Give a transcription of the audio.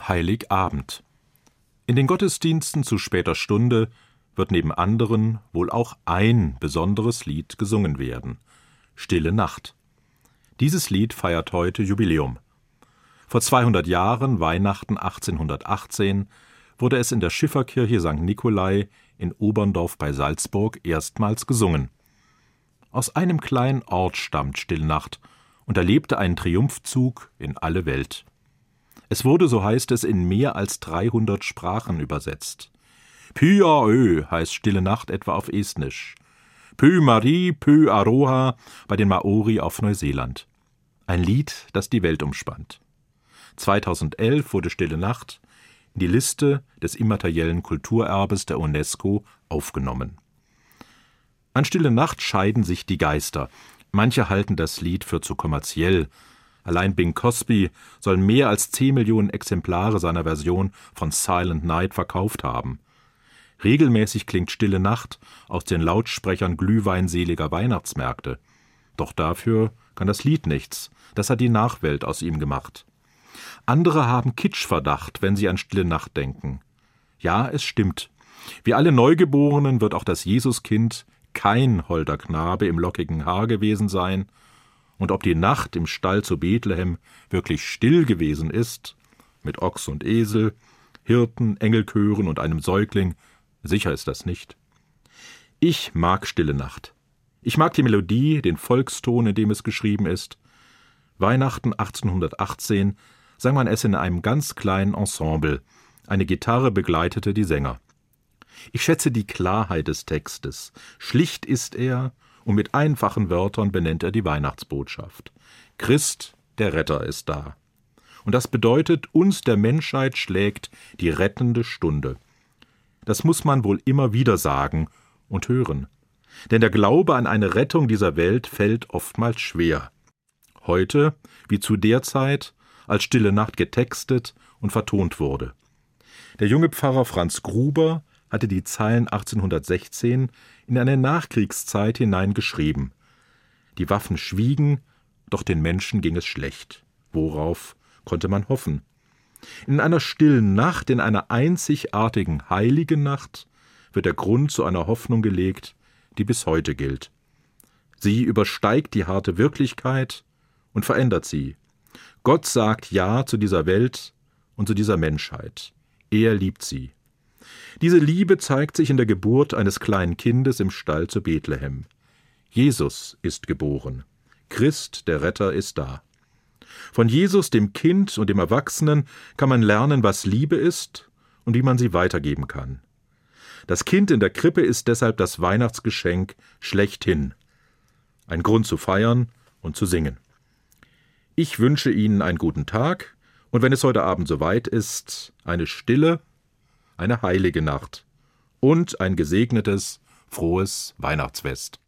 Heiligabend. In den Gottesdiensten zu später Stunde wird neben anderen wohl auch ein besonderes Lied gesungen werden: Stille Nacht. Dieses Lied feiert heute Jubiläum. Vor 200 Jahren, Weihnachten 1818, wurde es in der Schifferkirche St. Nikolai in Oberndorf bei Salzburg erstmals gesungen. Aus einem kleinen Ort stammt Stille Nacht und erlebte einen Triumphzug in alle Welt. Es wurde, so heißt es, in mehr als 300 Sprachen übersetzt. Py-a-ö heißt Stille Nacht etwa auf Estnisch. Py-Mari, Py-Aroha bei den Maori auf Neuseeland. Ein Lied, das die Welt umspannt. 2011 wurde Stille Nacht in die Liste des immateriellen Kulturerbes der UNESCO aufgenommen. An Stille Nacht scheiden sich die Geister. Manche halten das Lied für zu kommerziell. Allein Bing Crosby soll mehr als 10 Millionen Exemplare seiner Version von Silent Night verkauft haben. Regelmäßig klingt Stille Nacht aus den Lautsprechern glühweinseliger Weihnachtsmärkte. Doch dafür kann das Lied nichts. Das hat die Nachwelt aus ihm gemacht. Andere haben Kitschverdacht, wenn sie an Stille Nacht denken. Ja, es stimmt. Wie alle Neugeborenen wird auch das Jesuskind kein holder Knabe im lockigen Haar gewesen sein. Und ob die Nacht im Stall zu Bethlehem wirklich still gewesen ist, mit Ochs und Esel, Hirten, Engelchören und einem Säugling, sicher ist das nicht. Ich mag Stille Nacht. Ich mag die Melodie, den Volkston, in dem es geschrieben ist. Weihnachten 1818 sang man es in einem ganz kleinen Ensemble. Eine Gitarre begleitete die Sänger. Ich schätze die Klarheit des Textes. Schlicht ist er, und mit einfachen Wörtern benennt er die Weihnachtsbotschaft. Christ, der Retter, ist da. Und das bedeutet, uns der Menschheit schlägt die rettende Stunde. Das muss man wohl immer wieder sagen und hören. Denn der Glaube an eine Rettung dieser Welt fällt oftmals schwer. Heute, wie zu der Zeit, als Stille Nacht getextet und vertont wurde. Der junge Pfarrer Franz Gruber hatte die Zeilen 1816 in eine Nachkriegszeit hineingeschrieben. Die Waffen schwiegen, doch den Menschen ging es schlecht. Worauf konnte man hoffen? In einer stillen Nacht, in einer einzigartigen heiligen Nacht, wird der Grund zu einer Hoffnung gelegt, die bis heute gilt. Sie übersteigt die harte Wirklichkeit und verändert sie. Gott sagt Ja zu dieser Welt und zu dieser Menschheit. Er liebt sie. Diese Liebe zeigt sich in der Geburt eines kleinen Kindes im Stall zu Bethlehem. Jesus ist geboren. Christ, der Retter, ist da. Von Jesus, dem Kind und dem Erwachsenen, kann man lernen, was Liebe ist und wie man sie weitergeben kann. Das Kind in der Krippe ist deshalb das Weihnachtsgeschenk schlechthin. Ein Grund zu feiern und zu singen. Ich wünsche Ihnen einen guten Tag und wenn es heute Abend soweit ist, eine stille, eine heilige Nacht und ein gesegnetes, frohes Weihnachtsfest.